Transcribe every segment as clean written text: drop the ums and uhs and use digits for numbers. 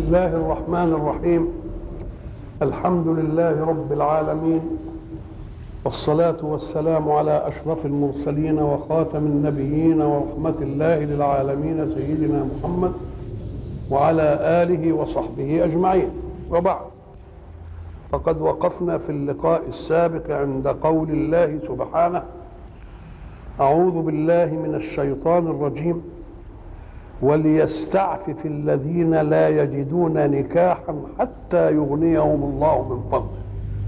الله الرحمن الرحيم. الحمد لله رب العالمين، والصلاة والسلام على أشرف المرسلين وخاتم النبيين ورحمة الله للعالمين سيدنا محمد وعلى آله وصحبه أجمعين، وبعد، فقد وقفنا في اللقاء السابق عند قول الله سبحانه: أعوذ بالله من الشيطان الرجيم، وليستعفف الذين لا يجدون نكاحا حتى يغنيهم الله من فضله.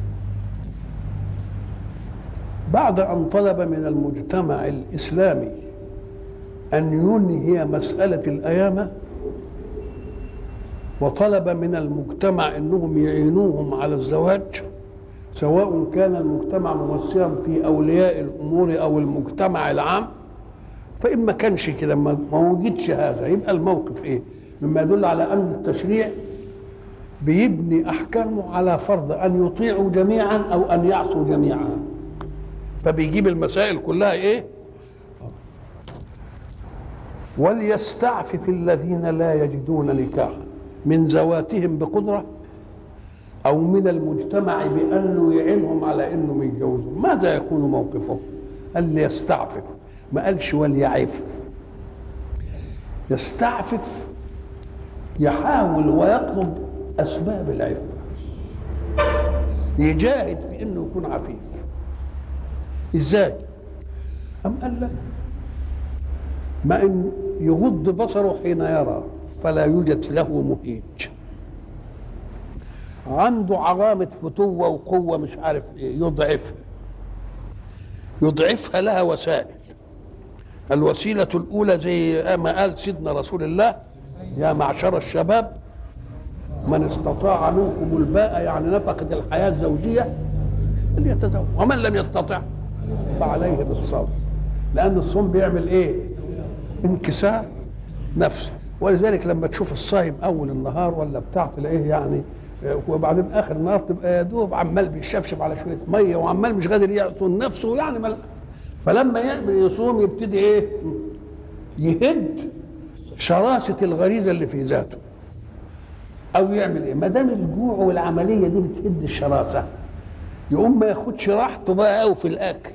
بعد أن طلب من المجتمع الإسلامي أن ينهي مسألة الأيامة، وطلب من المجتمع أنهم يعينوهم على الزواج، سواء كان المجتمع ممثلا في أولياء الأمور أو المجتمع العام، فإن ما كانش كده، ما وجدش هذا، يبقى الموقف إيه؟ مما يدل على أن التشريع بيبني أحكامه على فرض أن يطيعوا جميعا أو أن يعصوا جميعا، فبيجيب المسائل كلها إيه؟ وليستعفف الذين لا يجدون نكاحا من ذواتهم بقدرة أو من المجتمع بأنه يعينهم على أنهم يتجوزوا. ماذا يكون موقفهم؟ قال ليستعفف، ما قالش وليعف. يستعفف يحاول ويطلب أسباب العفة، يجاهد في أنه يكون عفيف. إزاي؟ أم قال لك ما إن يغض بصره حين يرى فلا يوجد له مهيج، عنده علامة فتوة وقوة مش عارف إيه، يضعفها لها وسائل. الوسيلة الأولى زي ما قال سيدنا رسول الله: يا معشر الشباب من استطاع منكم الباء، يعني نفقة الحياة الزوجية، فليتزوج، ومن لم يستطع فعليه بالصوم، لأن الصوم بيعمل إيه؟ انكسار نفسي. ولذلك لما تشوف الصايم أول النهار ولا بتاع تلاقيه يعني، وبعدين آخر النهار تبقى يا دوب عمال بيشفشف على شوية مية وعمال مش قادر يعصن نفسه يعني فلما يصوم يبتدي ايه؟ يهد شراسة الغريزة اللي في ذاته، او يعمل ايه؟ ما دام الجوع والعملية دي بتهد الشراسة، يقوم ما ياخدش راحته بقى قوي في الاكل،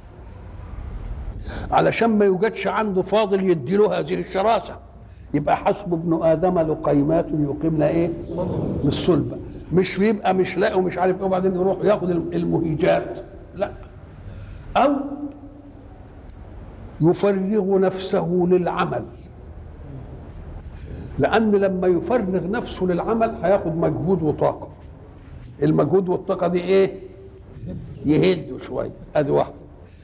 علشان ما يوجدش عنده فاضل يديله هذه الشراسة. يبقى حسب ابن ادم لقيمات يقيمن ايه؟ من الصلبة. مش بيبقى مش لاقي ومش عارف ايه وبعدين يروح ياخد المهيجات، لا، او يفرغ نفسه للعمل، لأن لما يفرغ نفسه للعمل هياخد مجهود وطاقة. المجهود والطاقة دي إيه؟ يهدوا شوية، أدي واحدة.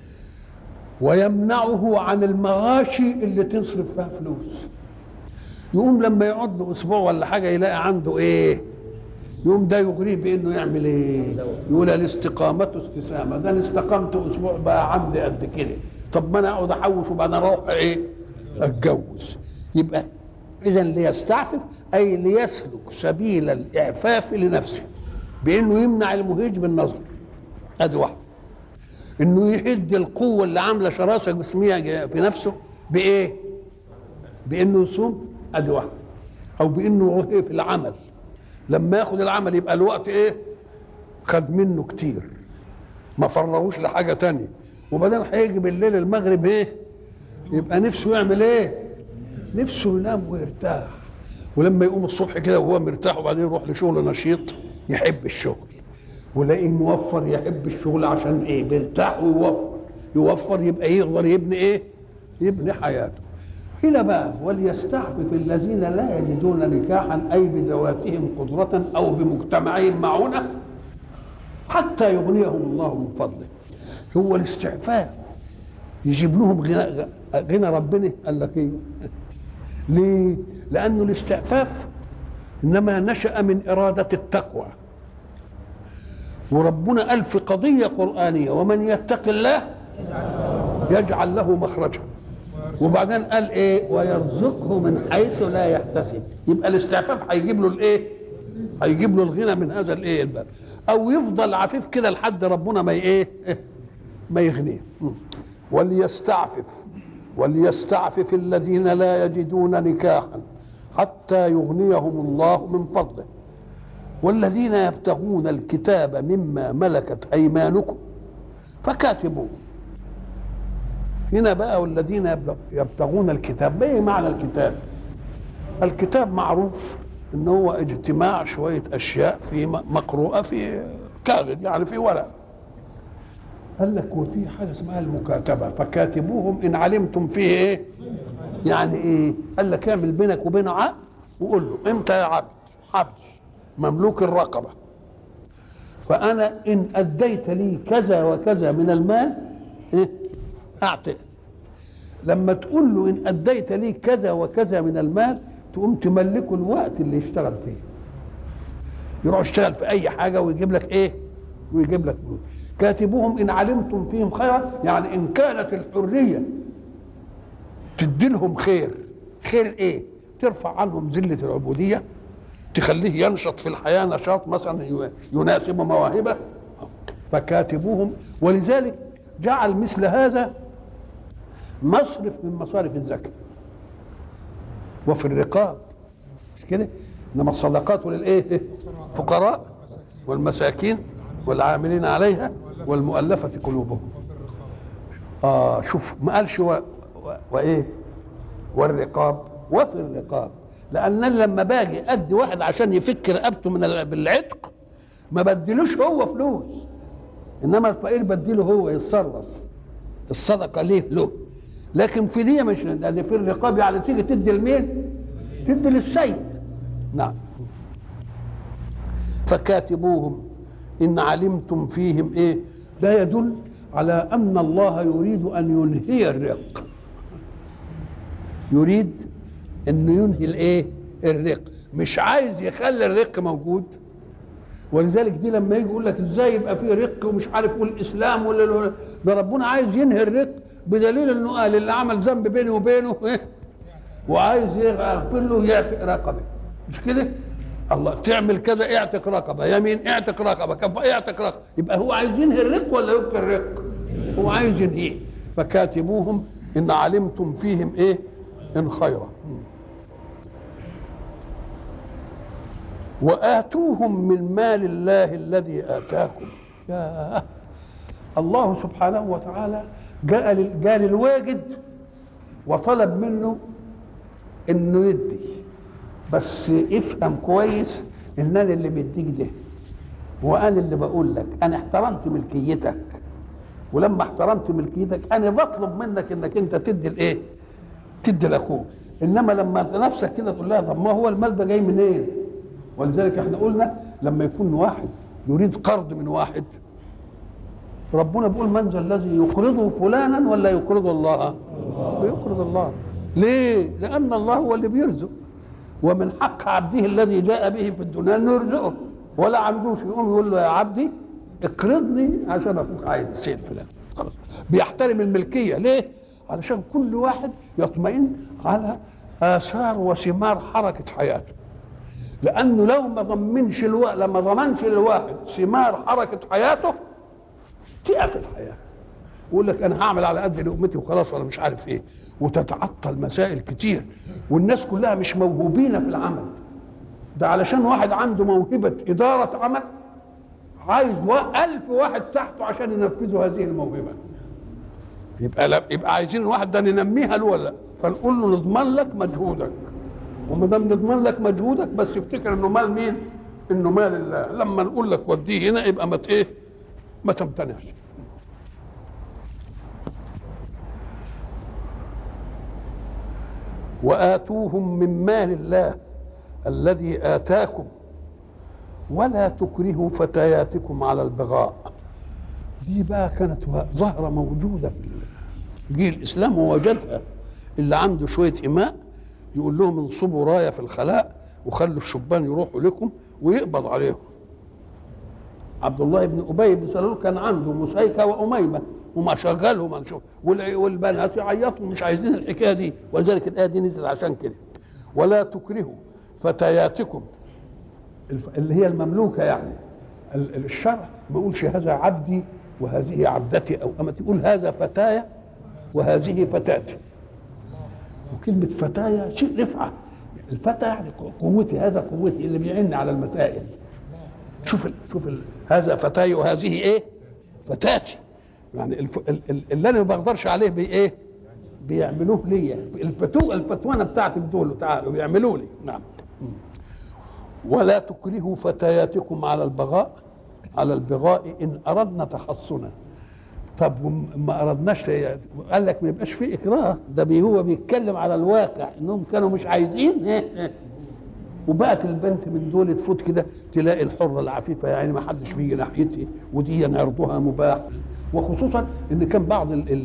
ويمنعه عن المغاشي اللي تصرف فيها فلوس. يقوم لما يقعد له أسبوع ولا حاجة يلاقي عنده إيه؟ يقوم ده يغريه بأنه يعمل إيه؟ يقول الاستقامة استسامة، ده أنا استقمت أسبوع بقى عندي قد كده، طب ما انا اقعد احوش وبعدين اروح ايه؟ اتجوز. يبقى اذا ليستعفف اي ليسلك سبيل الاعفاف لنفسه بانه يمنع المهيج بالنظر، ادي واحده. انه يهد القوه اللي عامله شراسه جسميه في نفسه بايه؟ بانه يصوم، ادي واحده. او بانه في العمل، لما ياخد العمل يبقى الوقت ايه؟ خد منه كتير، ما فرغوش لحاجه تانية، وبعدين هيجي بالليل المغرب ايه؟ يبقى نفسه يعمل ايه؟ نفسه ينام ويرتاح. ولما يقوم الصبح كده وهو مرتاح وبعدين يروح لشغل نشيط يحب الشغل، ولاقيه موفر يحب الشغل عشان ايه؟ بيرتاح يوفر يبقى يقدر يبني ايه؟ يبني حياته. هنا بقى وليستعفف الذين لا يجدون نكاحا اي بذواتهم قدرة او بمجتمعهم معونة حتى يغنيهم الله من فضله. هو الاستعفاف يجيب لهم غنى ربنا؟ قال لك ايه؟ ليه؟ لانه الاستعفاف انما نشأ من إرادة التقوى، وربنا قال في قضية قرآنية: ومن يتق الله يجعل له مخرجا، وبعدين قال ايه؟ ويرزقه من حيث لا يحتسب. يبقى الاستعفاف هيجيب له الايه؟ هيجيب له الغنى من هذا الايه الباب، او يفضل عفيف كده لحد ربنا ما ايه؟ ما يغنيه. وليستعفف الذين لا يجدون نكاحا حتى يغنيهم الله من فضله والذين يبتغون الكتاب مما ملكت أيمانكم فكاتبوه. هنا بقى والذين يبتغون الكتاب، ايه معنى الكتاب؟ الكتاب معروف ان هو اجتماع شويه اشياء في مقروءه في كاغد، يعني في ورق. قال لك وفي حاجه اسمها المكاتبه، فكاتبوهم ان علمتم فيه ايه؟ يعني ايه؟ قال لك اعمل بينك وبينه عقد وقول له انت يا عبد مملوك الرقبه، فانا ان اديت لي كذا وكذا من المال ايه؟ اعطي. لما تقول له ان اديت لي كذا وكذا من المال تقوم تملكه الوقت اللي يشتغل فيه، يروح يشتغل في اي حاجه ويجيب لك ايه؟ ويجيب لك فلوس. كاتبوهم ان علمتم فيهم خيرا، يعني ان كانت الحريه تدي لهم خير ايه؟ ترفع عنهم ذله العبوديه، تخليه ينشط في الحياه نشاط مثلا يناسب مواهبه، فكاتبوهم. ولذلك جعل مثل هذا مصرف من مصارف الزكاه وفي الرقاب، مش كده؟ انما الصدقات للايه؟ فقراء والمساكين والعاملين عليها والمؤلفه قلوبهم. شوف ما قالش وايه؟ والرقاب وفي الرقاب، لان لما باجي ادي واحد عشان يفك رقبته من بالعتق ما بديلوش هو فلوس، انما الفقير بديله هو يتصرف، الصدقه ليه له. لكن في دي مش، لان في الرقاب يعني تيجي تدي لمين؟ تدي للسيد. نعم. فكاتبوهم ان علمتم فيهم ايه؟ ده يدل على ان الله يريد ان ينهي الرق، يريد انه ينهي الايه؟ الرق، مش عايز يخلي الرق موجود. ولذلك دي لما يجي يقول لك ازاي يبقى فيه رق ومش عارف والاسلام ولا ده ربنا عايز ينهي الرق، بدليل انه قال اللي عمل ذنب بيني وبينه ايه؟ وعايز يغفر له يعتق رقبه، مش كده؟ الله تعمل كذا اعتق رقبه، يمين اعتق رقبه، كف اعتق رقبه، يبقى هو عايز ينهي الرق ولا يبقى الرق؟ هو عايز ينهيه. فكاتبوهم ان علمتم فيهم ايه؟ ان خيرا. وآتوهم من مال الله الذي آتاكم. يا الله سبحانه وتعالى جاء للواجد وطلب منه انه يدي، بس افهم كويس ان انا اللي بديك ده وانا اللي بقول لك انا احترمت ملكيتك، ولما احترمت ملكيتك انا بطلب منك انك انت تدي الايه؟ تدي لاخوك. انما لما انت نفسك كده تقول لها طب ما هو المال ده جاي منين؟ ولذلك احنا قلنا لما يكون واحد يريد قرض من واحد، ربنا بيقول من ذا الذي يقرضه فلانا ولا يقرض الله؟ بيقرض الله. ليه؟ لأن الله هو اللي بيرزق، ومن حق عبده الذي جاء به في الدنيا انه يرزقه، ولا عندوش يقوم يقول له يا عبدي اقرضني عشان اخوك عايز شيء فلان. خلاص بيحترم الملكيه. ليه؟ علشان كل واحد يطمئن على آثار وثمار حركة حياته، لأنه لو ما ضمنش لما ضمنش للواحد ثمار حركة حياته تقف الحياة، يقول لك أنا هعمل على قد لقمتي وخلاص ولا مش عارف إيه، وتتعطل مسائل كتير. والناس كلها مش موهوبين في العمل ده، علشان واحد عنده موهبة إدارة عمل عايز 1000 واحد تحته عشان ينفذوا هذه الموهبة. يبقى عايزين الواحد ده ننميها له ولا؟ فنقول له نضمن لك مجهودك، وما دام نضمن لك مجهودك بس افتكر انه مال مين؟ انه مال الله. لما نقول لك وديه هنا يبقى ما ايه؟ ما تمتنعش. وآتوهم من مال الله الذي آتاكم ولا تكرهوا فتياتكم على البغاء. دي بقى كانت ظاهرة موجودة في جيل الإسلام ووجدها. اللي عنده شوية إماء يقول لهم انصبوا راية في الخلاء وخلوا الشبان يروحوا لكم ويقبض عليهم. عبد الله بن أبي بن سلول كان عنده مسيكة وأميمة وما شغلهم، والبنات يعيطوا مش عايزين الحكاية دي، ولذلك الآية دي نزلت عشان كده. ولا تكرهوا فتياتكم اللي هي المملوكة، يعني الشرع ما يقولش هذا عبدي وهذه عبدتي أو أمتي، يقول هذا فتايا وهذه فتاتي. وكلمة فتايا شيء رفعة، الفتى يعني قوتي، هذا قوتي اللي بيعني على المسائل. هذا فتاي وهذه ايه؟ فتاتي. يعني اللي انا ما بقدرش عليه بايه؟ بيعملوه لي. الفتوانه بتاعتي دول تعالوا بيعملوا لي. نعم. ولا تكرهوا فتياتكم على البغاء ان اردنا تحصنا. طب ما اردناش، قال لك ما يبقاش في اكراه، ده هو بيتكلم على الواقع انهم كانوا مش عايزين. وبقت البنت من دول تفوت كده تلاقي الحره العفيفه يعني ما حدش بيجي ناحيتها، ودي عرضها مباح. وخصوصا ان كان بعض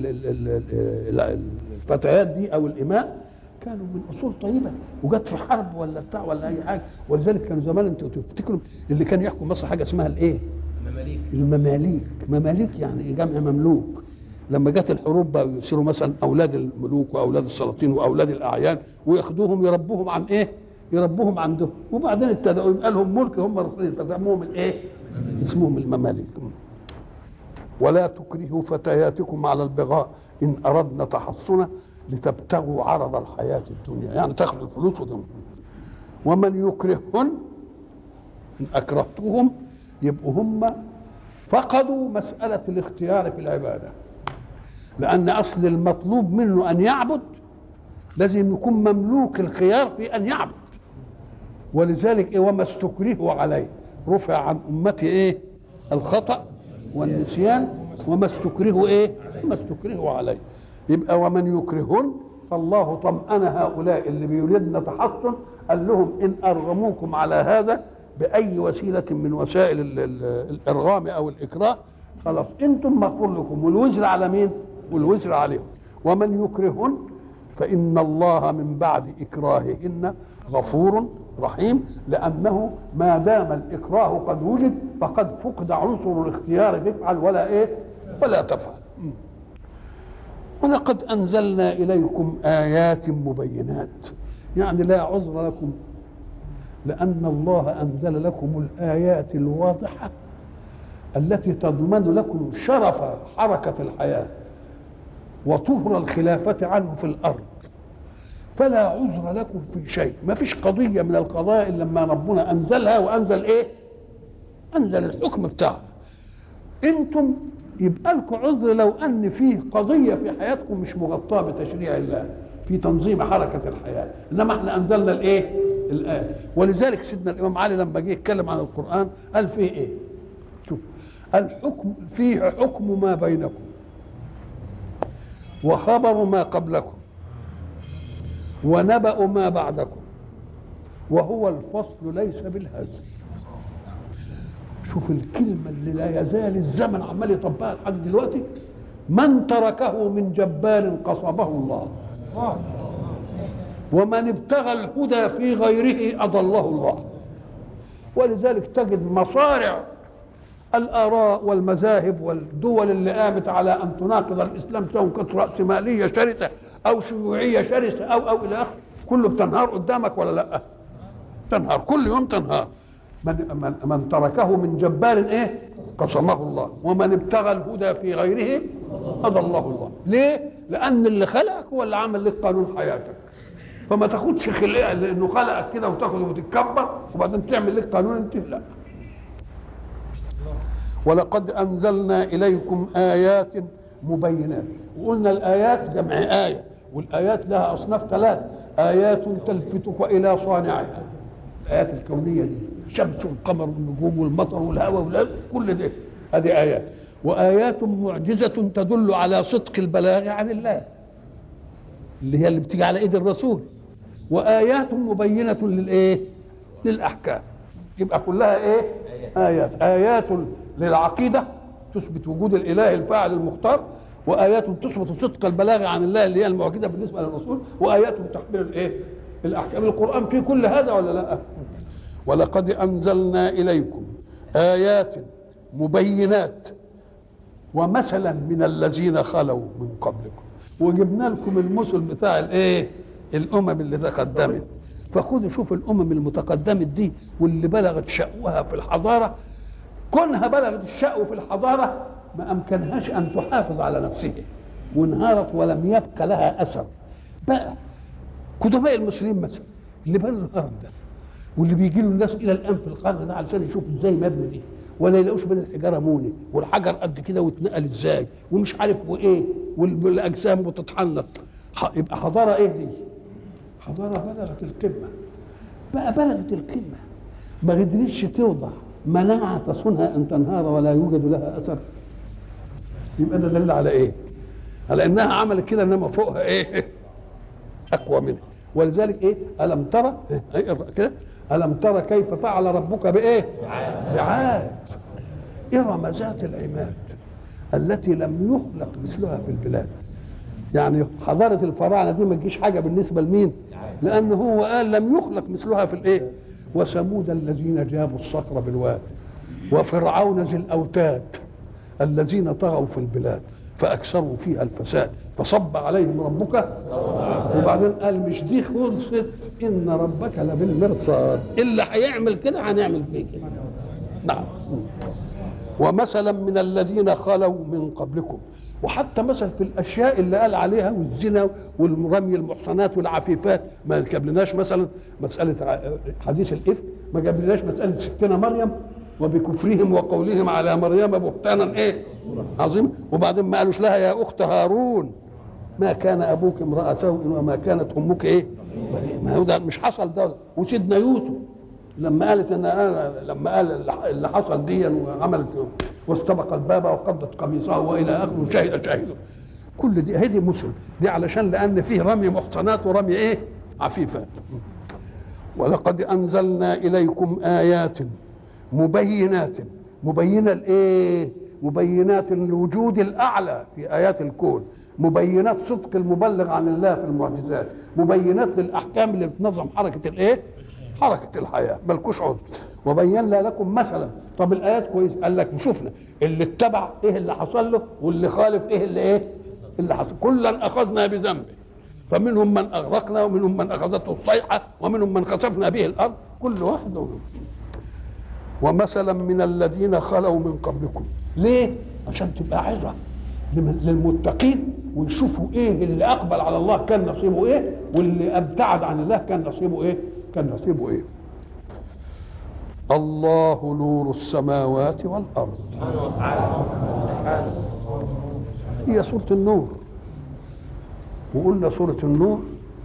الفتيات دي او الاماء كانوا من اصول طيبه وجت في حرب ولا بتاع ولا اي حاجه، ولذلك كانوا زمان انتوا تفتكروا اللي كان يحكم مصر حاجه اسمها الايه؟ المماليك يعني جمع مملوك. لما جت الحروب بقى يصيروا مثلا اولاد الملوك واولاد السلاطين واولاد الاعيان وياخدوهم يربوهم عن ايه؟ يربوهم عندهم، وبعدين ابتدأوا يبقى لهم ملك هم رسولين فسموهم الايه؟ اسمهم المماليك. ولا تكرهوا فتياتكم على البغاء ان اردنا تحصنا لتبتغوا عرض الحياه الدنيا، يعني تاخذوا الفلوس ومن يكرههن ان اكرهتهم يبقوا هم فقدوا مساله الاختيار في العباده، لان اصل المطلوب منه ان يعبد لازم يكون مملوك الخيار في ان يعبد. ولذلك وما استكرهوا عليه رفع عن امتي ايه؟ الخطأ والنسيان وما استكرهوا ايه؟ ما استكرهوا عليه. يبقى ومن يكرهن فالله طمأن هؤلاء اللي بيريدن تحصن، قال لهم ان ارغموكم على هذا باي وسيله من وسائل الارغام او الاكراه خلاص انتم مغفور لكم، والوزر على مين؟ والوزر عليهم. ومن يكرهن فان الله من بعد اكراههن غفور رحيم، لانه ما دام الاكراه قد وجد فقد فقد عنصر الاختيار، فافعل ولا ايه؟ ولا تفعل. ولقد انزلنا اليكم ايات مبينات، يعني لا عذر لكم، لان الله انزل لكم الايات الواضحه التي تضمن لكم شرف حركه الحياه وطهر الخلافه عنه في الارض، فلا عذر لكم في شيء. ما فيش قضيه من القضايا الا لما ربنا انزلها، وانزل ايه؟ انزل الحكم بتاعها. انتم يبقى لكم عذر لو ان فيه قضيه في حياتكم مش مغطاه بتشريع الله في تنظيم حركه الحياه، انما احنا انزلنا الايه؟ الايه. ولذلك سيدنا الامام علي لما جه يتكلم عن القران قال فيه ايه؟ شوف، الحكم فيه حكم ما بينكم وخبر ما قبلكم ونبأ ما بعدكم وهو الفصل ليس بالهزل. شوف الكلمة اللي لا يزال الزمن عمال يطبقها لحد دلوقتي، من تركه من جبار قصبه الله ومن ابتغى الهدى في غيره أضله الله. ولذلك تجد مصارع الآراء والمذاهب والدول اللي قامت على أن تناقض الإسلام سواء كانت رأسمالية شرسة أو شيوعية شرسة أو إلى آخره، كله بتنهار قدامك ولا لأ؟ تنهار كل يوم تنهار. من تركه من جبار ايه؟ قصمه الله، ومن ابتغى الهدى في غيره أضله الله. ليه؟ لأن اللي خلقك هو اللي عمل لك قانون حياتك، فما تاخدش خلقه لأنه خلقك كده وتاخده وتتكبر وبعدين تعمل لك قانون انت، لا. ولقد أنزلنا إليكم آيات مبينات، وقلنا الآيات جمع آية، والآيات لها أصناف ثلاثة: آيات تلفتك إلى صانعها، الآيات الكونية دي، الشمس والقمر والنجوم والمطر والهواء كل ده، هذه آيات. وآيات معجزة تدل على صدق البلاغ عن الله، اللي هي اللي بتيجي على إيد الرسول. وآيات مبينة للإيه؟ للأحكام. يبقى كلها إيه؟ آيات. آيات للعقيدة تثبت وجود الإله الفاعل المختار، وآيات تثبت صدق البلاغ عن الله اللي هي المعجزة بالنسبة للرسول، وآيات تحمل الإيه؟ الأحكام. القرآن فيه كل هذا ولا لا؟ ولقد أنزلنا إليكم آيات مبينات ومثلا من الذين خلوا من قبلكم، وجبنا لكم المثل بتاع الإيه؟ الأمم اللي تقدمت. فخذوا شوفوا الأمم المتقدمة دي واللي بلغت شأوها في الحضارة، كونها بلغت الشأو في الحضارة ما أمكنهاش أن تحافظ على نفسها وانهارت ولم يبق لها أثر. بقى قدماء المسلمين مثلا اللي بنى الهرم ده واللي بيجي له الناس الى الان في القرن ده علشان يشوفوا ازاي مبني دي، ولا يلاقوش بين الحجاره موني والحجر قد كده واتنقل ازاي ومش عارف وايه والاجسام بتتحنط، يبقى حضاره ايه دي؟ حضاره بلغت القمه. بقى بلغت القمه ما قدرتش توضع مناعه تصونها ان تنهار ولا يوجد لها اثر، يبقى ده دل على ايه؟ على انها عملت كده انما فوقها ايه؟ اقوى منها. ولذلك ايه؟ الم ترى كده الم ترى كيف فعل ربك بايه؟ بعاد ارم ذات العماد التي لم يخلق مثلها في البلاد. يعني حضاره الفراعنه دي ما تجيش حاجه بالنسبه لمين؟ لانه هو قال لم يخلق مثلها في الايه؟ وثمود الذين جابوا الصخر بالواد وفرعون ذي الاوتاد الذين طغوا في البلاد فاكثروا فيها الفساد فصب عليهم ربك. وبعدين قال مش دي خلصت ان ربك لبالمرصاد، اللي هيعمل كده هنعمل فيه كده. نعم. ومثلا من الذين خلوا من قبلكم، وحتى مثل في الاشياء اللي قال عليها والزنا والرمي المحصنات والعفيفات، ما جابلناش مثلا مساله حديث الافك، ما جابلناش مساله ستنا مريم وبكفرهم وقولهم على مريم بهتانا ايه عظيم. وبعدين ما قالوش لها يا اخت هارون ما كان ابوك امرأ سوء وما كانت امك ايه، ما هو ده مش حصل ده. وسيدنا يوسف لما قالت ان لما قال اللي حصل دي وعملت واستبق الباب وقضت قميصه والى اخره شهد شاهده، كل دي هذه مثل دي علشان لان فيه رمي محصنات ورمي ايه عفيفات. ولقد انزلنا اليكم ايات مبينات، مبينه الايه؟ مبينات الوجود الاعلى في ايات الكون، مبينات صدق المبلغ عن الله في المعجزات، مبينات للاحكام اللي بتنظم حركه الايه؟ حركه الحياه، مالكوش عذر. وبينا لكم مثلا. طب الايات كويس، قال لك شفنا اللي اتبع ايه اللي حصل له واللي خالف ايه اللي ايه؟ اللي حصل. كلا اخذنا بذنبه فمنهم من اغرقنا ومنهم من اخذته الصيحه ومنهم من خسفنا به الارض، كل واحد ومنهم. ومثلا من الذين خلوا من قبلكم، ليه؟ عشان تبقى عظه للمتقين ويشوفوا ايه اللي اقبل على الله كان نصيبه ايه واللي ابتعد عن الله كان نصيبه ايه؟ كان نصيبه ايه؟ الله نور السماوات والارض. هي سوره النور، وقلنا سوره النور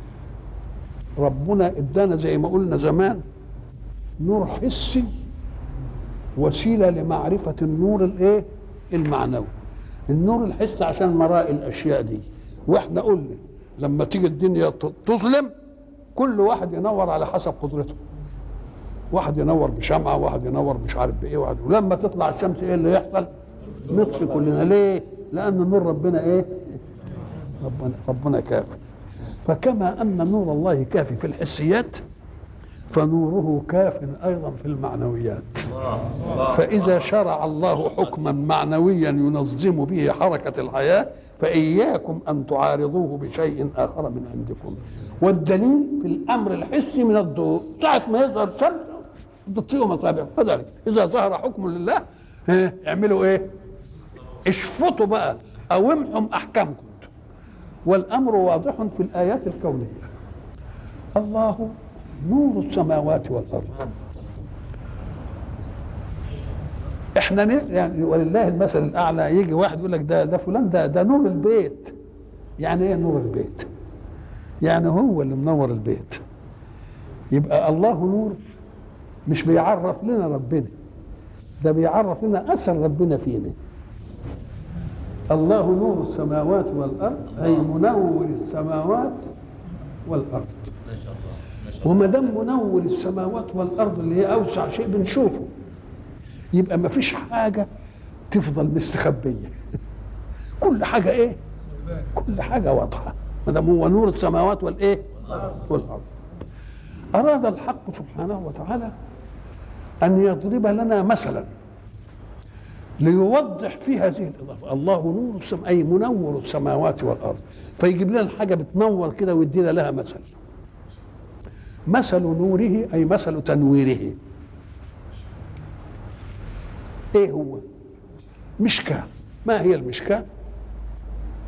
ربنا ادانا زي ما قلنا زمان نور حسي وسيله لمعرفه النور الايه؟ المعنوي. النور الحسي عشان مرائي الاشياء دي، واحنا قلنا لما تيجي الدنيا تظلم كل واحد ينور على حسب قدرته، واحد ينور بشمعه واحد ينور مش عارف بايه واحد، ولما تطلع الشمس ايه اللي يحصل؟ نطفي كلنا. ليه؟ لان نور ربنا ايه؟ ربنا كافي. فكما ان نور الله كافي في الحسيات فنوره كاف ايضا في المعنويات. فاذا شرع الله حكما معنويا ينظم به حركه الحياه فاياكم ان تعارضوه بشيء اخر من عندكم. والدليل في الامر الحسي من الضوء، ساعه ما يظهر الشمس تطفئوا مصابيح، كذلك اذا ظهر حكم لله اعملوا ايه؟ اشفطوا بقى او امحوا احكامكم. والامر واضح في الايات الكونيه. الله نور السماوات والارض. احنا يعني ولله المثل الاعلى، يجي واحد يقول لك ده فلان ده نور البيت. يعني ايه نور البيت؟ يعني هو اللي منور البيت. يبقى الله نور مش بيعرف لنا ربنا، ده بيعرف لنا اثر ربنا فينا. الله نور السماوات والارض اي منور السماوات والارض. وما دام منور السماوات والارض اللي هي اوسع شيء بنشوفه، يبقى ما فيش حاجه تفضل مستخبيه. كل حاجه ايه؟ كل حاجه واضحه ما دام هو نور السماوات والايه؟ والارض. اراد الحق سبحانه وتعالى ان يضرب لنا مثلا ليوضح في هذه الاضافه. الله نور السماء اي منور السماوات والارض، فيجيب لنا الحاجه بتنور كده ويدينا لها مثل. مثل نوره اي مثل تنويره. ايه هو؟ مشكاه. ما هي المشكاه؟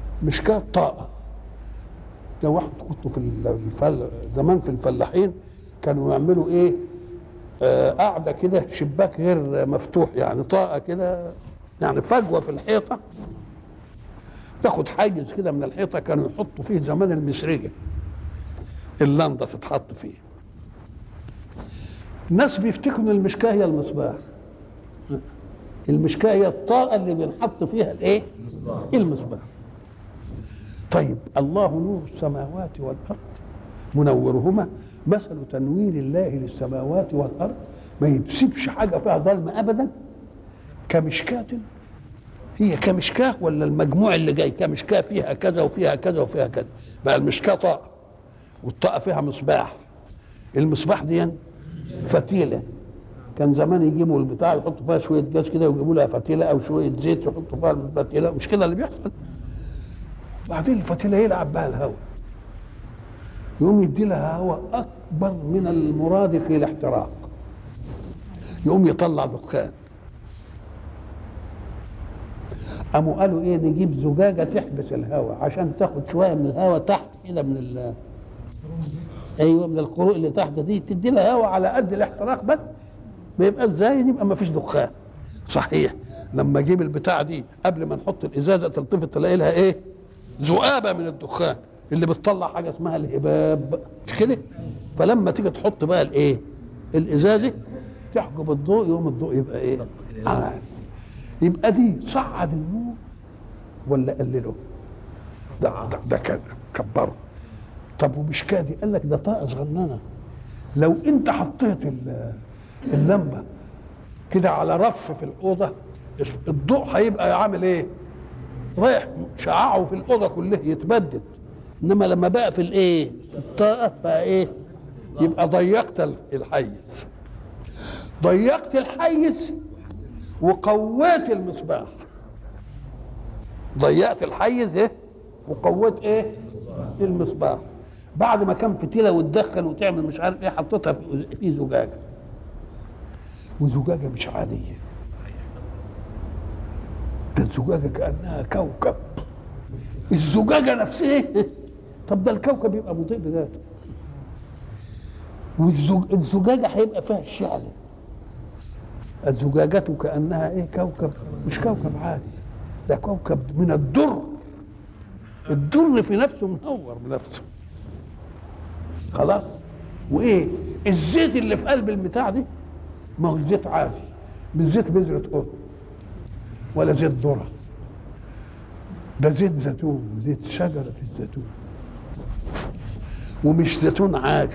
مشكاه طاقه. لو واحد كنت في زمان في الفلاحين كانوا يعملوا ايه؟ قاعده كده، شباك غير مفتوح يعني، طاقه كده يعني فجوه في الحيطه، تاخد حيز كده من الحيطه، كانوا يحطوا فيه زمان المسرجه، اللنده تتحط فيه. الناس بيفتكروا ان المشكاه هي المصباح. المشكاه هي الطاقه اللي بنحط فيها الايه؟ المصباح. طيب الله نور السماوات والارض منورهما مثل تنوير الله للسماوات والارض، ما يسيبش حاجه فيها ظلمه ابدا، كمشكاه. هي كمشكاه ولا المجموع اللي جاي كمشكاه فيها كذا وفيها كذا وفيها كذا؟ بقى المشكاه طاقه، والطاقه فيها مصباح. المصباح دي فتيله، كان زمان يجيبوا البتاع يحطوا فيها شويه جاز كده ويجيبوا لها فتيله او شويه زيت يحطوا فيها الفتيله، مش كده اللي بيحصل؟ بعدين الفتيله يلعب بها الهواء، يقوم يدي لها هواء اكبر من المراد في الاحتراق، يقوم يطلع دخان. قاموا قالوا ايه؟ نجيب زجاجه تحبس الهواء عشان تاخد شويه من الهواء تحت كده من ايوه من القروء اللي تحت دي، تدي لها هواء على قد الاحتراق بس، ما يبقى ازاي؟ يبقى ما فيش دخان. صحيح لما اجيب البتاع دي قبل ما نحط الازازه تلتفت تلاقي لها ايه؟ ذؤابه من الدخان اللي بتطلع حاجه اسمها الهباب، مش كده؟ فلما تيجي تحط بقى الايه؟ الازازه تحجب الضوء، يوم الضوء يبقى ايه؟ يبقى دي صعد النور ولا قلله؟ ده كان كبره. طب ومش كادي؟ قال لك ده طاقه صغننه، لو انت حطيت اللمبه كده على رف في الاوضه، الضوء هيبقى عامل ايه؟ رايح شعاعه في الاوضه كلها يتبدد. انما لما بقى في الايه؟ الطاقه بقى ايه؟ يبقى ضيقت الحيز، ضيقت الحيز وقويت المصباح. ضيقت الحيز ايه؟ وقويت ايه؟ المصباح. بعد ما كان فتيله وتدخن وتعمل مش عارف ايه، حطيتها في زجاجه، وزجاجه مش عاديه، ده الزجاجه كانها كوكب. الزجاجه نفسها طب ده الكوكب يبقى مضيء بذاته، والزجاجه هيبقى فيها الشعل. الزجاجة كأنها ايه؟ كوكب، مش كوكب عادي، ده كوكب من الدر. الدر في نفسه منور بنفسه. خلاص. وايه؟ الزيت اللي في قلب البتاع دي ما هو زيت عادي، مش زيت بذرة قطن ولا زيت ذرة، ده زيت زيتون، زيت شجرة الزيتون، ومش زيتون عادي،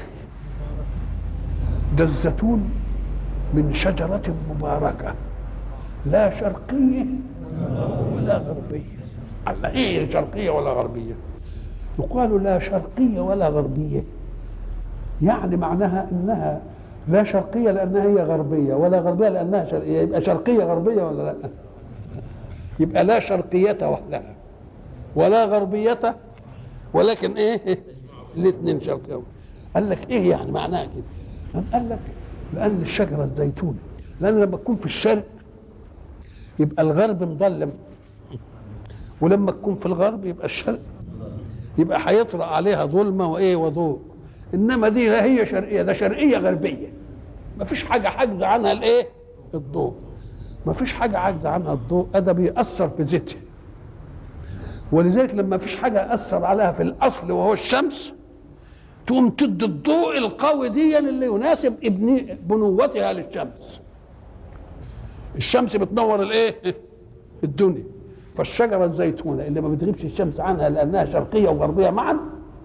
ده الزيتون من شجرة مباركة لا شرقية ولا غربية. على ايه شرقية ولا غربية؟ يقال لا شرقية ولا غربية، يعني معناها انها لا شرقية لانها هي غربية، ولا غربية لانها شرقية. يبقى شرقية غربية ولا لا؟ يبقى لا شرقية وحدها ولا غربية، ولكن ايه؟ الاثنين شرقية. قال لك ايه يعني معناها كده؟ قال لك لأن الشجرة الزيتونة، لأن لما تكون في الشرق يبقى الغرب مظلم، ولما تكون في الغرب يبقى الشرق، يبقى هيطرأ عليها ظلمة وإيه وضوء. إنما دي لا هي شرقية، ده شرقية غربية، ما فيش حاجة حاجز عنها الإيه؟ الضوء. ما فيش حاجة عاجزة عنها الضوء، ده بيأثر في زيتها. ولذلك لما فيش حاجة أثر عليها في الأصل وهو الشمس، تقوم تدي الضوء القوي دي اللي يناسب بنوتها للشمس. الشمس بتنور الايه؟ الدنيا. فالشجره الزيتونه اللي ما بتغيبش الشمس عنها لانها شرقيه وغربيه معا،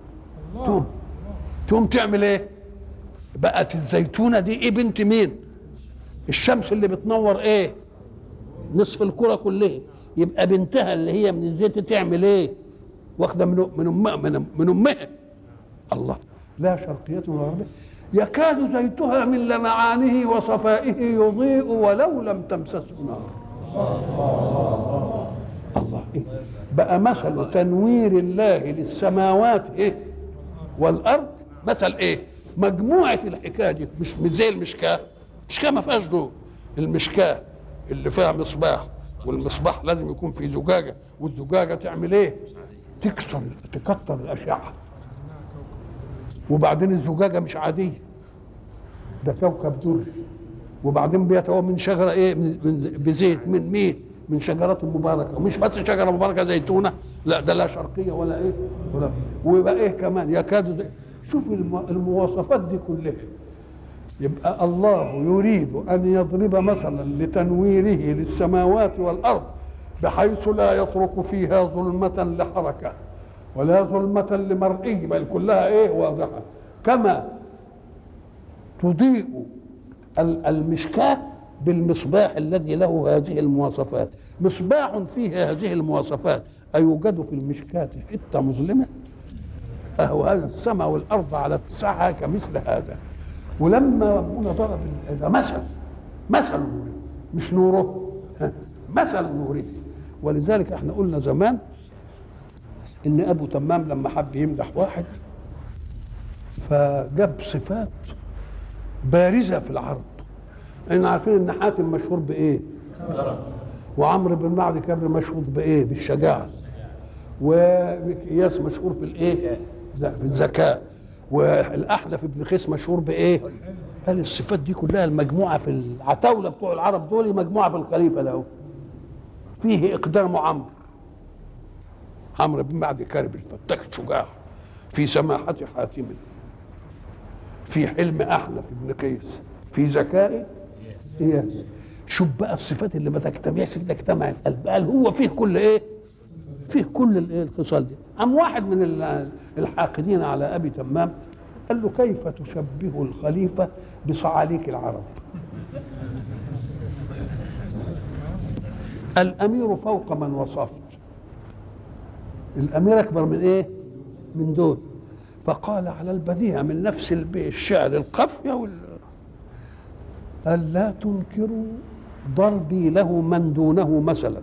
تقوم تعمل ايه؟ بقت الزيتونه دي ايه؟ بنت مين؟ الشمس اللي بتنور ايه؟ نصف الكره كلها. يبقى بنتها اللي هي من الزيت تعمل ايه؟ واخده من امها. الله، لا شرقية ولا غربية، يكاد زيتها من لمعانه وصفائه يضيء ولو لم تمسسه نار. الله. إيه؟ بقى مثل تنوير الله للسماوات ايه؟ والارض مثل ايه؟ مجموعة الحكاية دي مش زي المشكاة. المشكاة ما فيهاش ضوء، المشكاة اللي فيها مصباح، والمصباح لازم يكون في زجاجة، والزجاجة تعمل ايه؟ تكتر الأشعة. وبعدين الزجاجة مش عادية، ده كوكب دري، وبعدين بيتكون من شجره ايه؟ بزيت من مين؟ من شجرات مباركه، ومش بس شجره مباركه زيتونه، لا ده لا شرقيه ولا ايه ولا، ويبقى ايه كمان يكاد شوف المواصفات دي كلها. يبقى الله يريد ان يضرب مثلا لتنويره للسماوات والارض بحيث لا يترك فيها ظلمه لحركه ولا ظلمه لمرئي، بل كلها ايه؟ واضحه. كما تضيء المشكاة بالمصباح الذي له هذه المواصفات. مصباح فيه هذه المواصفات أيوجد في المشكاة حتة مظلمة؟ أهو هذا السماء والأرض على اتساعها كمثل هذا. ولما ربنا ضرب هذا مثل نوره، مش نوره، مثل نوره. ولذلك احنا قلنا زمان ان ابو تمام لما حب يمدح واحد فجاب صفات بارزه في العرب. احنا عارفين ان حاتم مشهور بايه؟ وعمرو بن معد كبر مشهور بايه؟ بالشجاعه. ومكياس مشهور في الايه؟ في الذكاء. والاحنف بن قيس مشهور بايه؟ قال الصفات دي كلها المجموعه في العتاوله بتوع العرب دول مجموعه في الخليفه ده. فيه اقدام عمرو بن معد كرب الفتاك الشجاع، في سماحه حاتم، في حلم احنف بن قيس، في ذكاء اياس. شوف بقى الصفات اللي ما تجتمعش كده اجتمعت قال هو فيه كل ايه؟ فيه كل الايه الخصال دي. قام واحد من الحاقدين على ابي تمام قال له كيف تشبه الخليفه بصعاليك العرب؟ الامير فوق من وصفت، الامير اكبر من ايه؟ من دول. فقال على البديهه من نفس الشعر القافيه قال لا تنكروا ضربي له من دونه مثلا،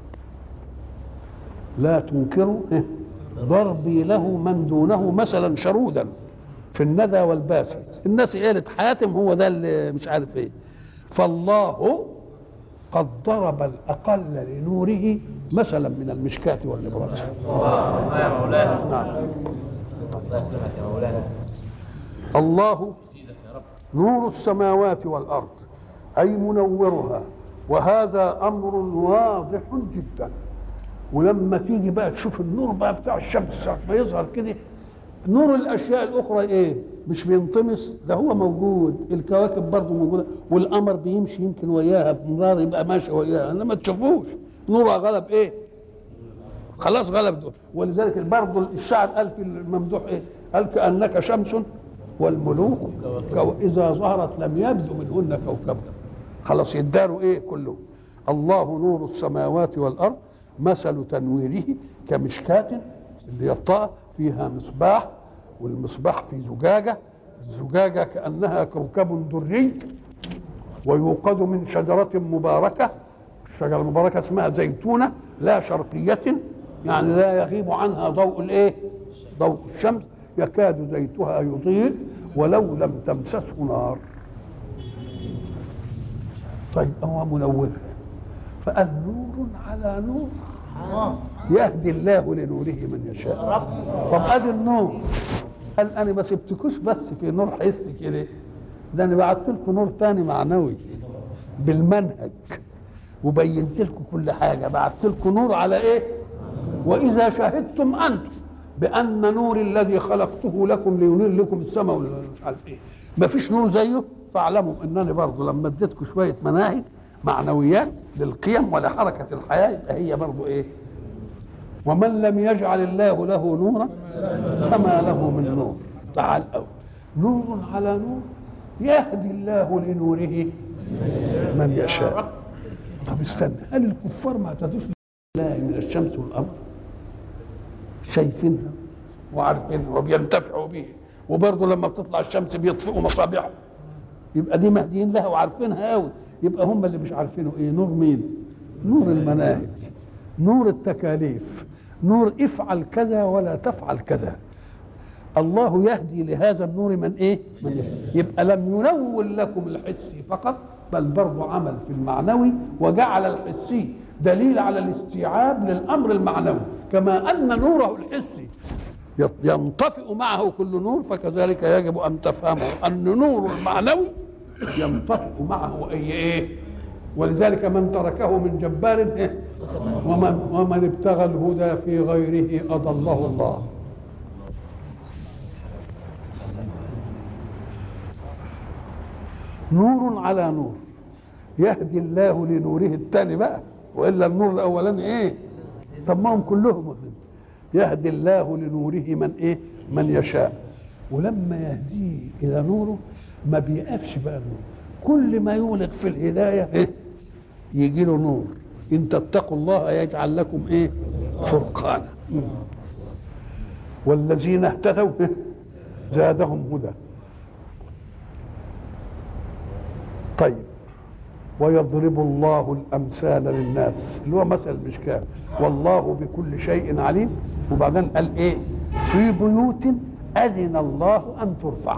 لا تنكروا ضربي له من دونه مثلا شرودا في الندى والباسي. الناس قالت حاتم هو ده اللي مش عارف ايه. فالله قد ضرب الأقل لنوره مثلا من المشكاة والنبراس. يا مولانا. نعم. يا مولانا. الله نور السماوات والأرض أي منورها، وهذا أمر واضح جدا. ولما تيجي بقى تشوف النور بقى بتاع الشمس ساعة ما يظهر كده، نور الأشياء الأخرى إيه؟ مش بينطمس، ده هو موجود. الكواكب برضه موجودة، والقمر بيمشي يمكن وياها في مرار يبقى ماشي وياها، أنا ما تشوفوش نورها غلب إيه؟ خلاص غلب دول. ولذلك برضه الشاعر قال في الممدوح إيه؟ قال كأنك شمس والملوك إذا ظهرت لم يبدو منهن كوكب. خلاص يداروا إيه كله. الله نور السماوات والأرض مثل تنويره كمشكاة اللي يطأ فيها مصباح، والمصباح في زجاجة، الزجاجة كأنها كوكب دري ويوقد من شجرة مباركة. الشجرة المباركة اسمها زيتونة لا شرقية، يعني لا يغيب عنها ضوء الايه؟ ضوء الشمس، يكاد زيتها يضيء ولو لم تمسسه نار. طيب هو منور، فقال نور على نور يهدي الله لنوره من يشاء. طب ادي النور، قال انا ما سبتكوش بس في نور حسي كده، ده انا بعت لكم نور تاني معنوي بالمنهج، وبينت لكم كل حاجه. بعت لكم نور على ايه؟ واذا شهدتم انتم بان نور الذي خلقته لكم لينير لكم السماء مش عارف ايه ما فيش نور زيه، فاعلموا انني برضه لما اديتكم شويه مناهج معنويات للقيم ولحركه الحياه، يبقى هي برضه ايه؟ ومن لم يجعل الله له نورا فما له من نور. تعال أول نور على نور يهدي الله لنوره من يشاء. طب استنى، هل الكفار ما اعتدوش لله من الشمس والقمر؟ شايفينها وعارفينها وبينتفعوا بيه، وبرضه لما بتطلع الشمس بيطفئوا مصابيحهم، يبقى دي مهديين لها وعارفينها قوي. يبقى هم اللي مش عارفينه ايه؟ نور مين؟ نور المناهج، نور التكاليف، نور افعل كذا ولا تفعل كذا. الله يهدي لهذا النور من ايه؟ من يشاء. يبقى لم ينور لكم الحسي فقط، بل برضه عمل في المعنوي، وجعل الحسي دليل على الاستيعاب للامر المعنوي، كما ان نوره الحسي ينطفئ معه كل نور، فكذلك يجب ان تفهموا ان نور المعنوي ينطفئ معه اي ايه. ولذلك من تركه من جبار إيه؟ ومن ابتغى الهدى في غيره اضله الله. نور على نور يهدي الله لنوره الثاني بقى، والا النور الاولاني ايه؟ طب ما هم كلهم يهدي الله لنوره من ايه؟ من يشاء. ولما يهديه الى نوره ما بيقفش بقى النور، كل ما يولغ في الهدايه ايه؟ يجي له نور. ان تتقوا الله يجعل لكم ايه؟ فرقانا. والذين اهتدوا زادهم هدى. طيب ويضرب الله الامثال للناس اللي هو مثل المشكاه والله بكل شيء عليم. وبعدين قال ايه؟ في بيوت اذن الله ان ترفع.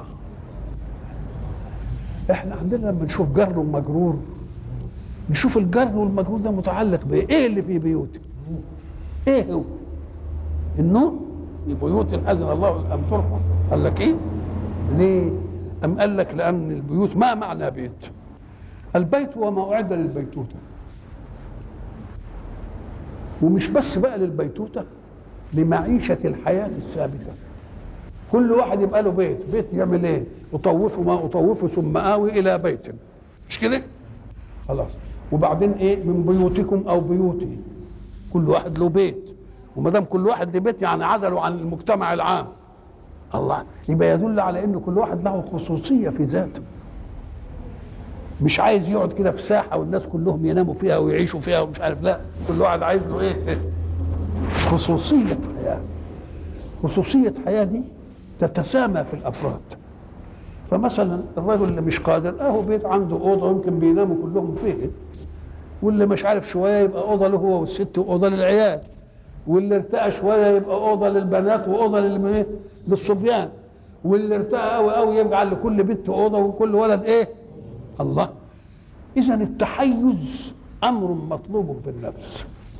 احنا عندنا لما نشوف جر ومجرور نشوف الجر والمجرور ده متعلق بايه؟ ايه اللي في بيوت؟ ايه هو؟ النور. في بيوت اذن الله ان ترفع. قال لك ايه؟ ليه؟ ام قال لك لان البيوت ما معنى بيت؟ البيت هو ما أعد للبيتوتة، ومش بس بقى للبيتوتة، لمعيشة الحياة الثابتة. كل واحد يبقى له بيت، بيت يعمل ايه؟ أطوفه ما أطوفه ثم آوي إلى بيت، مش كده؟ خلاص. وبعدين ايه؟ من بيوتكم أو بيوتي، كل واحد له بيت، وما دام كل واحد له بيت يعني عزله عن المجتمع العام. الله، يبقى يدل على إن كل واحد له خصوصية في ذاته. مش عايز يقعد كده في ساحه والناس كلهم يناموا فيها ويعيشوا فيها ومش عارف، لا، كل واحد عايز له ايه؟ خصوصيه حياه. خصوصيه حياه دي تتسامى في الافراد. فمثلا الرجل اللي مش قادر اهو بيت عنده اوضه يمكن بيناموا كلهم فيه، واللي مش عارف شويه يبقى اوضه له هو والست واوضه للعيال، واللي ارتقى شويه يبقى اوضه للبنات واوضه للصبيان، واللي ارتقى قوي قوي يجعل لكل بنت اوضه وكل ولد ايه؟ الله. إذا التحيز أمر مطلوب في النفس.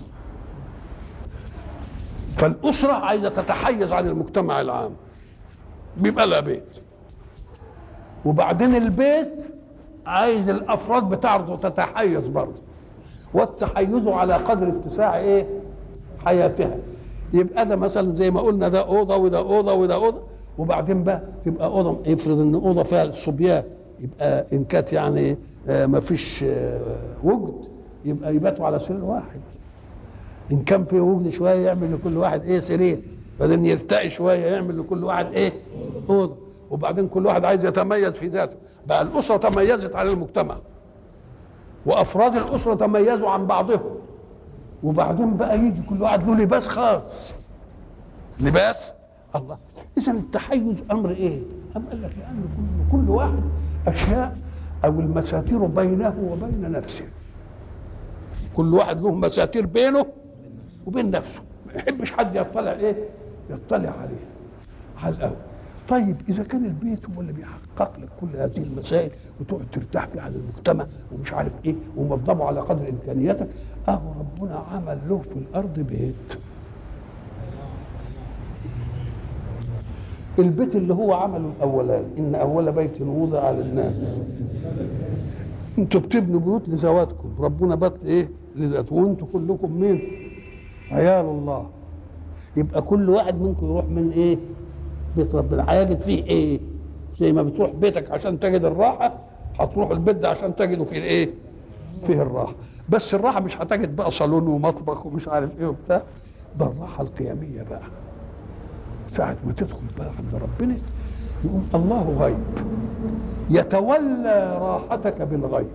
فالأسرة عايزة تتحيز عن المجتمع العام، بيبقى لها بيت. وبعدين البيت عايز الأفراد بتاعته تتحيز برضه، والتحيز على قدر اتساع إيه؟ حياتها. يبقى ده مثلا زي ما قلنا ده أوضة وده أوضة وده أوضة، وبعدين بقى تبقى أوضة، يفرض إن أوضة فيها الصبيان، يبقى ان كانت يعني ما فيش وجد يبقى يباتوا على سرير واحد. ان كان في وجد شويه يعمل لكل واحد ايه؟ سرير. بعدين يرتقي شويه يعمل لكل واحد ايه؟ اوضه. وبعدين كل واحد عايز يتميز في ذاته. بقى الاسره تميزت عن المجتمع، وافراد الاسره تميزوا عن بعضهم. وبعدين بقى يجي كل واحد له لباس خاص، لباس. الله. اذا التحيز امر ايه؟ قال لك لان كل واحد اشياء او المساتير بينه وبين نفسه. كل واحد له مساتير بينه وبين نفسه، ما يحبش حد يطلع ايه؟ يطلع عليه على الاول. طيب اذا كان البيت هو اللي بيحقق لك كل هذه المسائل وتقعد ترتاح في عن المجتمع ومش عارف ايه وموضبه على قدر امكانياتك، اهو ربنا عمل له في الارض بيت. البيت اللي هو عمله الاولاني، ان اول بيت وضع للناس. انتوا بتبنوا بيوت لذواتكم، ربنا بات ايه؟ لذاته. وانتوا كلكم مين؟ عيال الله. يبقى كل واحد منكم يروح من ايه؟ بيت ربنا. هيجد فيه ايه؟ زي ما بتروح بيتك عشان تجد الراحه، هتروح البيت ده عشان تجدوا فيه الايه؟ فيه الراحه. بس الراحه مش هتجد بقى صالون ومطبخ ومش عارف ايه وبتاع، ده الراحه القياميه بقى. ساعة ما تدخل بقى عند ربنا يقوم الله غيب يتولى راحتك بالغيب.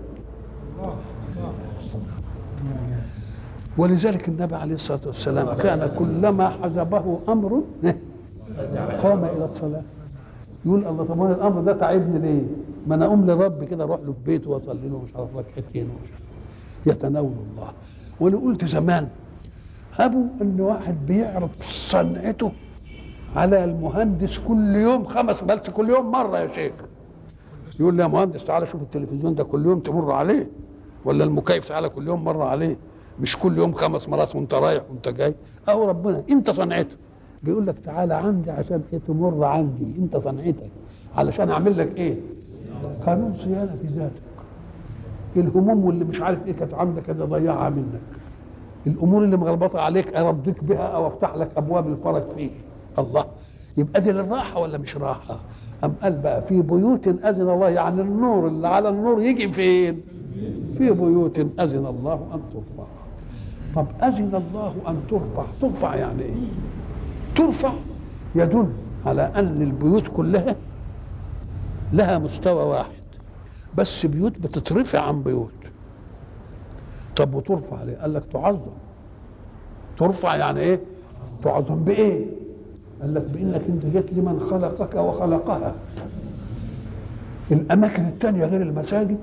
ولذلك النبي عليه الصلاة والسلام كان كلما حزبه أمر قام إلى الصلاة. يقول الله، طب الأمر ده تعبني ليه؟ ما أنا أقوم لرب كده أروح له في بيته وأصلي له مش عارف ركعتين يتناول الله. وأنا قلت زمان هبوا إن واحد بيعرض صنعته على المهندس كل يوم 5 بس كل يوم مرة يا شيخ. يقول لي يا مهندس تعالى شوف التلفزيون ده كل يوم تمر عليه، ولا المكيف تعالى كل يوم مرة عليه، مش كل يوم 5 مرات وانت رايح وانت جاي. اهو ربنا انت صنعته، بيقول لك تعالى عندي عشان ايه؟ تمر عندي، انت صنعتك علشان اعمل لك ايه؟ قانون صيانه في ذاتك. الهموم واللي مش عارف ايه كانت عندك ده ضيعها منك. الامور اللي مغلبطه عليك ارضيك بها او افتح لك ابواب الفرج فيه. الله، يبقى دي للراحه ولا مش راحه؟ ام قال بقى في بيوت اذن الله، يعني النور اللي على النور يجي فين؟ في بيوت اذن الله ان ترفع. طب اذن الله ان ترفع، ترفع يعني ايه؟ ترفع يدل على ان البيوت كلها لها مستوى واحد، بس بيوت بتترفع عن بيوت. طب وترفع ليه؟ قال لك تعظم. ترفع يعني ايه؟ تعظم بايه؟ قال لك بانك انت جيت لمن خلقك وخلقها. الاماكن الثانيه غير المساجد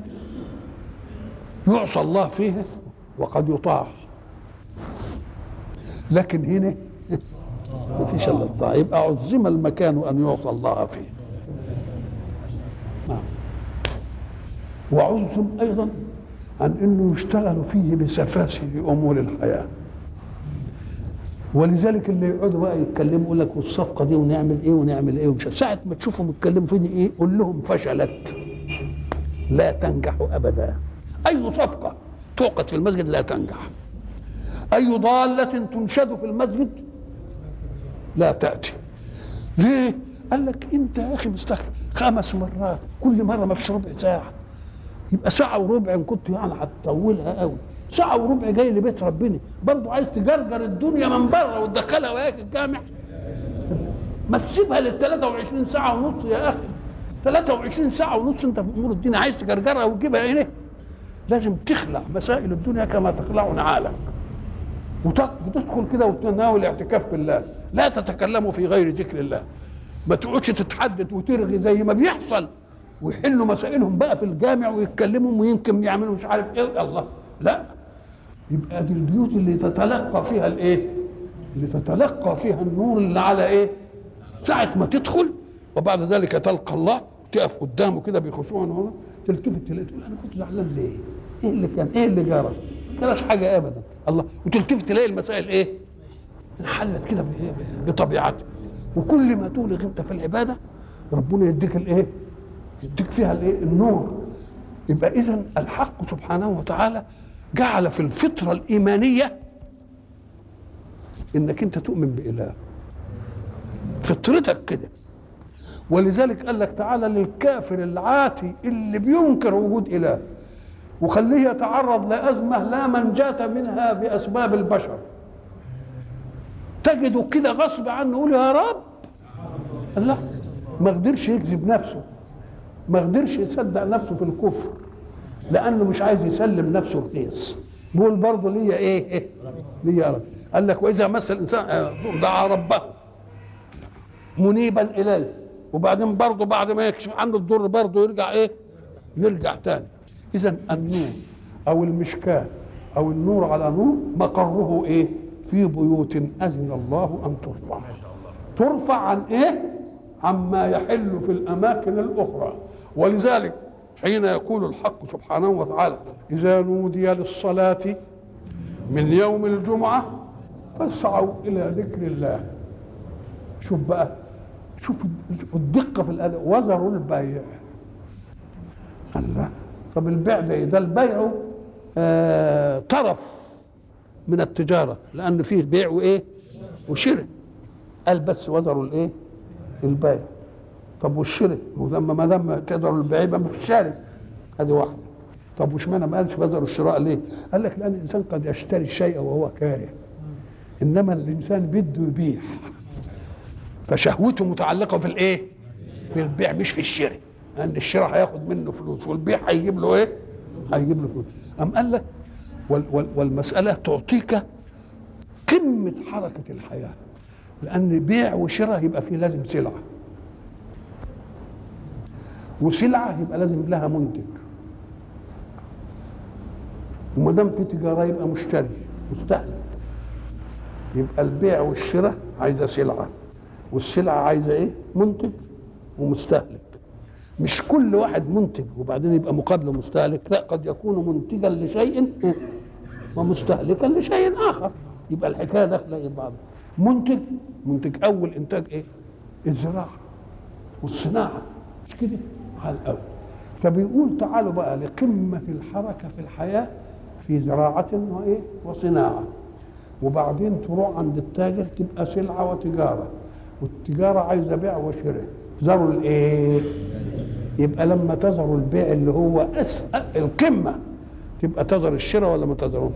يعصى الله فيها وقد يطاع، لكن هنا ما فيش الا الطاعه، يبقى عظم المكان ان يعصى الله فيه. نعم. وعظم ايضا عن انه يشتغل فيه بسفاسف امور الحياه. ولذلك اللي يقعدوا بقى يتكلموا يقول لك والصفقه دي ونعمل ايه ونعمل ايه ومش ساعه ما تشوفهم يتكلموا في دي ايه قول لهم فشلت، لا تنجح ابدا. اي صفقه تعقد في المسجد لا تنجح، اي ضاله تنشد في المسجد لا تاتي. ليه؟ قال لك انت يا اخي مستخدم 5 مرات، كل مره ما فيش ربع ساعه، يبقى ساعه وربع ان كنت يعني هتطولها قوي. ساعه وربع جاي لبيت ربنا برضه عايز تجرجر الدنيا من بره وتدخلها وياك الجامع، ما تسيبها لل 23 ساعه ونص يا اخي. 23 ساعه ونص انت في امور الدنيا عايز تجرجرها وتجيبها هنا. لازم تخلع مسائل الدنيا كما تخلع نعالك، وتدخل كده وتناول اعتكاف في الله، لا تتكلموا في غير ذكر الله. ما تقعدش تتحدث وترغي زي ما بيحصل ويحلوا مسائلهم بقى في الجامع ويتكلموا ويمكن يعملوا مش عارف ايه. الله، لا. يبقى دي البيوت اللي تتلقى فيها الايه؟ اللي تتلقى فيها النور اللي على ايه؟ ساعة ما تدخل وبعد ذلك تلقى الله، تقف قدامه كده بخشوع هنا، تلتفت تلاقي تقول انا كنت زعلان ليه؟ ايه اللي كان؟ ايه اللي جرى؟ ما كانش حاجه ابدا. الله، وتلتفت تلاقي المسائل ايه؟ انحلت كده بطبيعتها. وكل ما تولغ انت في العباده ربنا يديك الايه؟ يديك فيها الايه؟ النور. يبقى اذا الحق سبحانه وتعالى جعل في الفطره الايمانيه انك انت تؤمن باله، فطرتك كده. ولذلك قال لك تعالى للكافر العاتي اللي بينكر وجود اله وخليه يتعرض لازمه لا منجاة منها باسباب البشر، تجده كده غصب عنه يقول يا رب. الله، ما قدرش يكذب نفسه، ما قدرش يصدق نفسه في الكفر لانه مش عايز يسلم نفسه رخيص. بيقول برضه ليا ايه؟ ليا يا رب. قال لك واذا مس الانسان دعا ربه منيبا اليه، وبعدين برضه بعد ما يكشف عنه الضر برضه يرجع ايه؟ يرجع تاني. اذا النور او المشكاه او النور على نور مقره ايه؟ في بيوت اذن الله ان ترفع. ترفع عن ايه؟ عما يحل في الاماكن الاخرى. ولذلك حين يقول الحق سبحانه وتعالى اذا نودي للصلاه من يوم الجمعه فاسعوا الى ذكر الله. شوف بقى، شوف الدقه في الاداء. وذروا البيع. الله، طب البيع ده البيع طرف من التجاره، لان فيه بيع وايه؟ وشراء. قال بس وذروا الايه؟ البيع. طب والشراء؟ ما دام تذروا البيع يبقى ما فيش شارع. هذه واحده. طب واشمعنى ما قالش وذروا الشراء ليه؟ قال لك لان الانسان قد يشتري الشيء وهو كاره، انما الانسان بده يبيع، فشهوته متعلقه في الايه؟ في البيع مش في الشراء، لان الشراء هياخد منه فلوس والبيع هيجيب له ايه؟ هيجيب له فلوس. أم قال لك والمساله تعطيك قمه حركه الحياه، لان بيع وشراء يبقى فيه لازم سلعه، وسلعه يبقى لازم لها منتج، وما دام في تجاره يبقى مشتري مستهلك. يبقى البيع والشراء عايزه سلعه، والسلعه عايزه ايه؟ منتج ومستهلك. مش كل واحد منتج وبعدين يبقى مقابله مستهلك، لا، قد يكون منتجا لشيء ومستهلكا لشيء اخر. يبقى الحكايه داخله في بعض. منتج اول انتاج ايه؟ الزراعه والصناعه، مش كده؟ على الاول. فبيقول تعالوا بقى لقمة الحركة في الحياة في زراعة وإيه وصناعة، وبعدين تروح عند التاجر تبقى سلعة وتجارة، والتجارة عايزة بيع وشراء. ذروا الإيه؟ يبقى لما تذروا البيع اللي هو القمة تبقى تذر الشراء ولا ما تذروش؟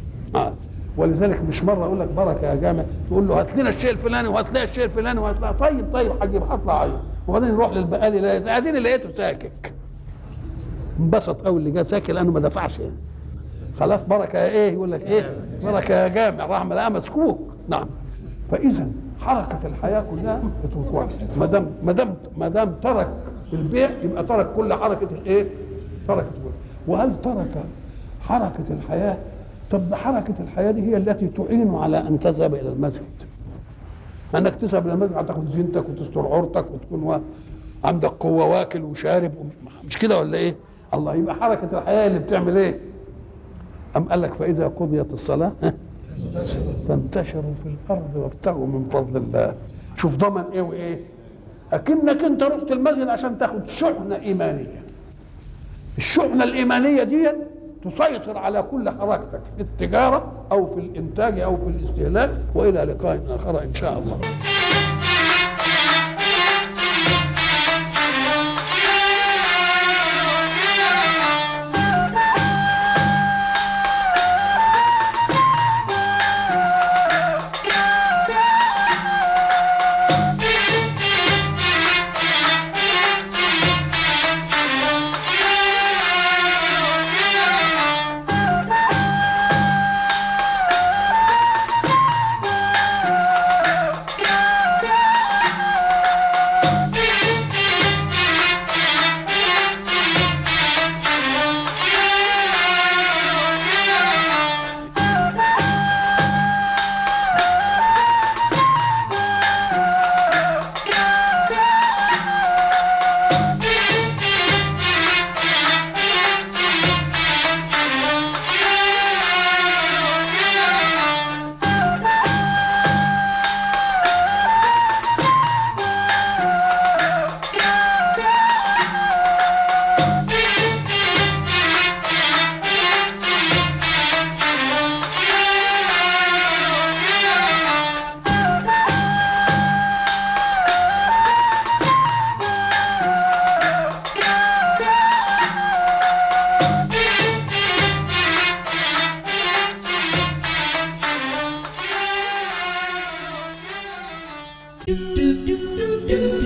ولذلك مش مرة أقول لك بركة يا جامع، تقول له هات لنا الشيء الفلاني وهات لنا الشيء الفلاني وهات لنا، طيب حاجب هطلع عيب، وبعدين نروح للبقالي لا اديني لقيته ساكك، انبسط قوي اللي جاب ساكت لانه ما دفعش يعني. خلاص بركه يا ايه، يقول لك ايه بركه يا جامع، راح لقاه مسكوك. نعم. فاذا حركه الحياه كلها اتركوها، ما دام ترك البيع يبقى ترك كل حركه الايه؟ تركت كل. وهل ترك حركه الحياه؟ طب ده حركه الحياه دي هي التي تعين على ان تذهب الى المسجد. انك تذهب الى المسجد هتاخد زينتك وتستر عورتك وتكون عندك قوه واكل وشارب، مش كده ولا ايه؟ الله، يبقى حركه الحياه اللي بتعمل ايه؟ أم قال لك فإذا قضيت الصلاة فانتشروا في الأرض وابتغوا من فضل الله. شوف ضمن إيه وإيه؟ أكنك أنت رحت المسجد عشان تاخد شحنة إيمانية. الشحنة الإيمانية دي تسيطر على كل حركتك في التجارة أو في الإنتاج أو في الاستهلاك. وإلى لقاء آخر إن شاء الله. Do do do do do.